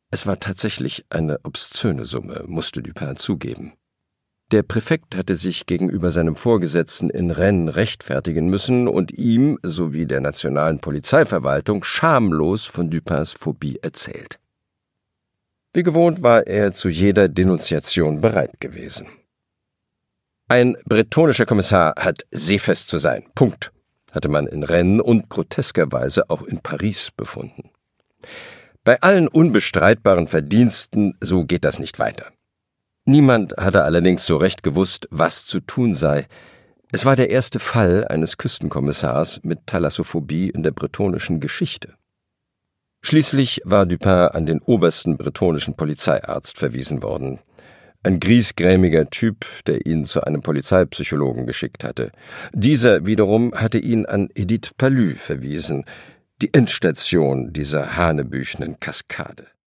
Es war tatsächlich eine obszöne Summe, musste Dupin zugeben. Der Präfekt hatte sich gegenüber seinem Vorgesetzten in Rennes rechtfertigen müssen und ihm sowie der nationalen Polizeiverwaltung schamlos von Dupins Phobie erzählt. Wie gewohnt war er zu jeder Denunziation bereit gewesen. Ein bretonischer Kommissar hat seefest zu sein. Punkt, hatte man in Rennes und groteskerweise auch in Paris befunden. Bei allen unbestreitbaren Verdiensten, so geht das nicht weiter. Niemand hatte allerdings so recht gewusst, was zu tun sei. Es war der erste Fall eines Küstenkommissars mit Thalassophobie in der bretonischen Geschichte. Schließlich war Dupin an den obersten bretonischen Polizeiarzt verwiesen worden. Ein griesgrämiger Typ, der ihn zu einem Polizeipsychologen geschickt hatte. Dieser wiederum hatte ihn an Edith Pallu verwiesen, die Endstation dieser hanebüchenen Kaskade.